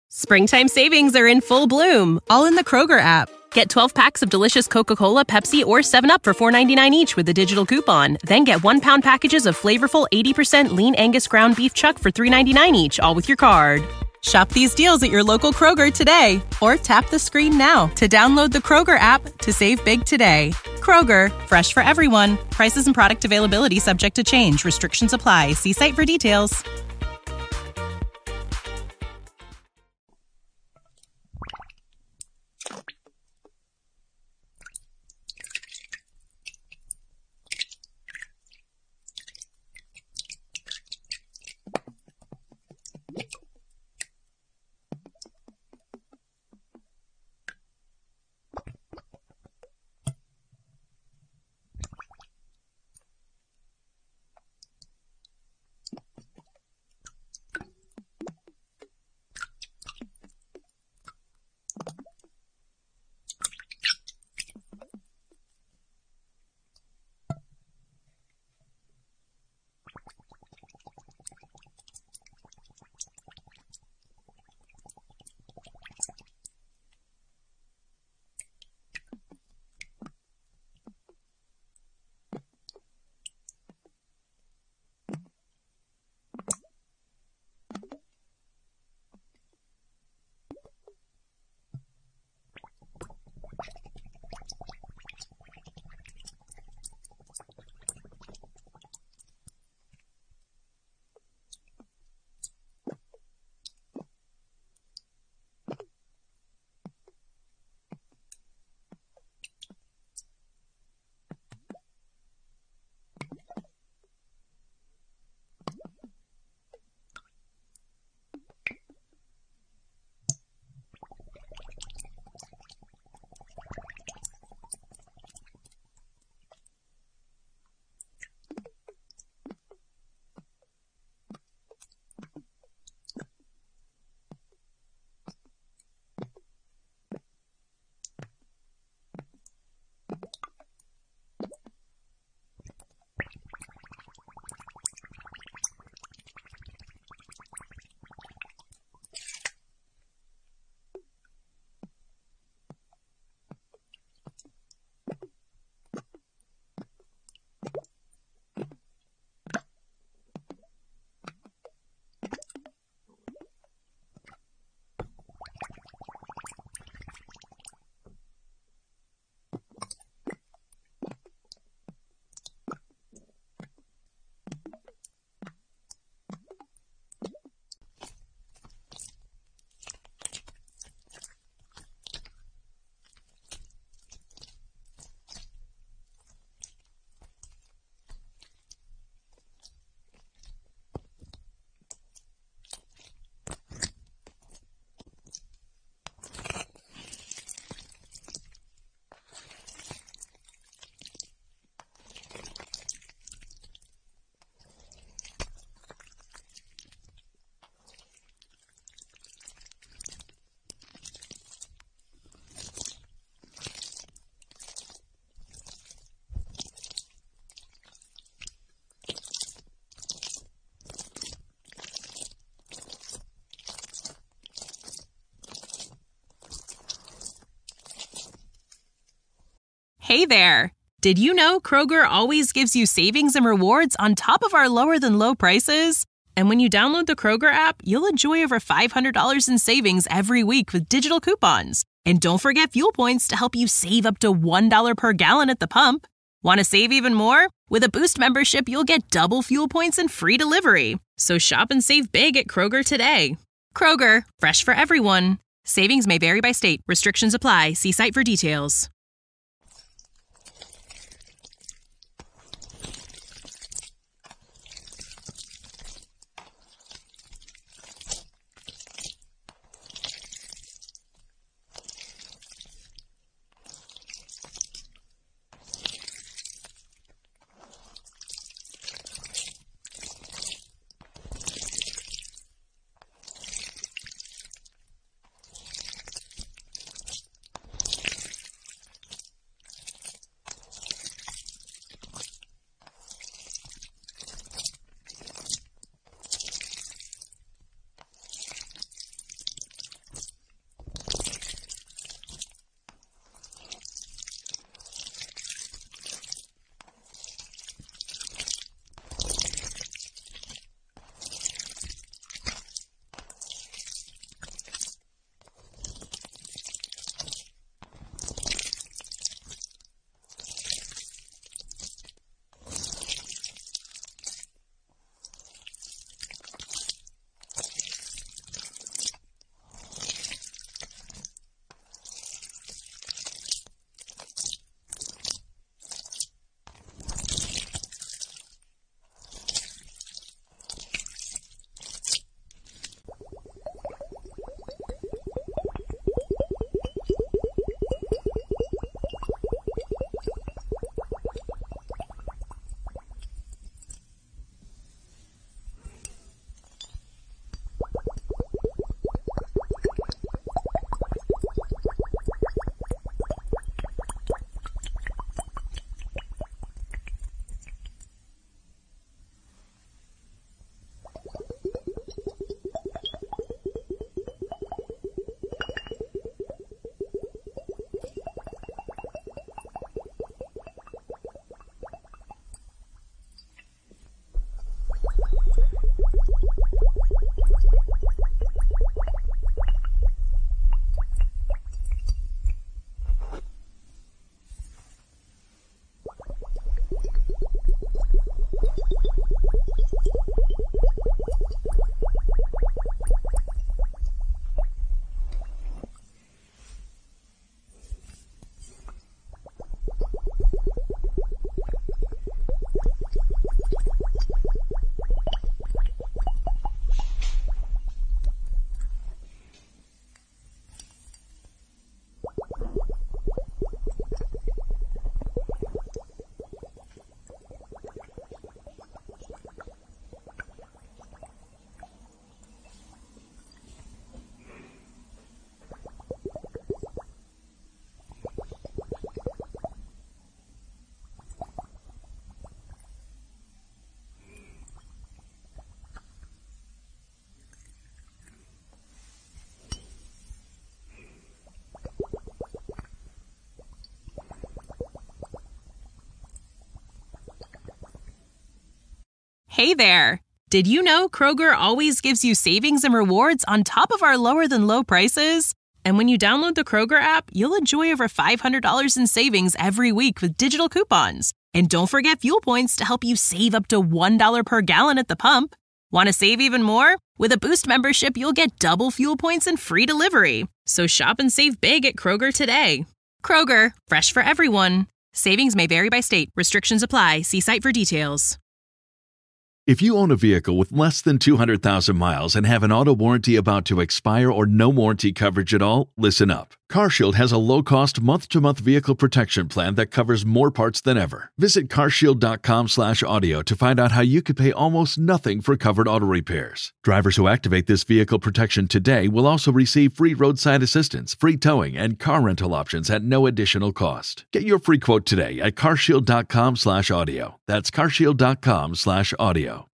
Springtime savings are in full bloom, all in the Kroger app. Get 12 packs of delicious Coca-Cola, Pepsi, or 7-Up for $4.99 each with a digital coupon. Then get 1-pound packages of flavorful 80% lean Angus ground beef chuck for $3.99 each, all with your card. Shop these deals at your local Kroger today, or tap the screen now to download the Kroger app to save big today. Kroger, fresh for everyone. Prices and product availability subject to change. Restrictions apply. See site for details. Hey there! Did you know Kroger always gives you savings and rewards on top of our lower-than-low prices? And when you download the Kroger app, you'll enjoy over $500 in savings every week with digital coupons. And don't forget fuel points to help you save up to $1 per gallon at the pump. Want to save even more? With a Boost membership, you'll get double fuel points and free delivery. So shop and save big at Kroger today. Kroger, fresh for everyone. Savings may vary by state. Restrictions apply. See site for details. Hey there! Did you know Kroger always gives you savings and rewards on top of our lower-than-low prices? And when you download the Kroger app, you'll enjoy over $500 in savings every week with digital coupons. And don't forget fuel points to help you save up to $1 per gallon at the pump. Want to save even more? With a Boost membership, you'll get double fuel points and free delivery. So shop and save big at Kroger today. Kroger, fresh for everyone. Savings may vary by state. Restrictions apply. See site for details. If you own a vehicle with less than 200,000 miles and have an auto warranty about to expire or no warranty coverage at all, listen up. CarShield has a low-cost month-to-month vehicle protection plan that covers more parts than ever. Visit carshield.com/audio to find out how you could pay almost nothing for covered auto repairs. Drivers who activate this vehicle protection today will also receive free roadside assistance, free towing, and car rental options at no additional cost. Get your free quote today at carshield.com/audio. That's carshield.com/audio.